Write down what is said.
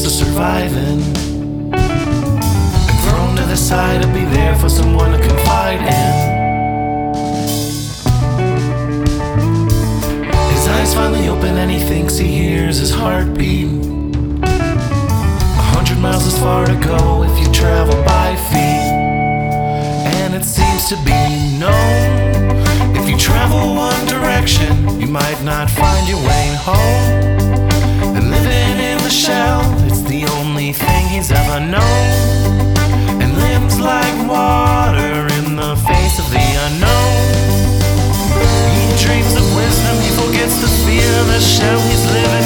to surviving, and thrown to the side to be there for someone to confide in. His eyes finally open and he thinks he hears his heartbeat. 100 miles is far to go if you travel by feet, and it seems to be known, if you travel one direction, you might not find your way home. And living in the shell, it's the only thing he's ever known. And limbs like water in the face of the unknown. He dreams of wisdom, he forgets the fear, the shell he's living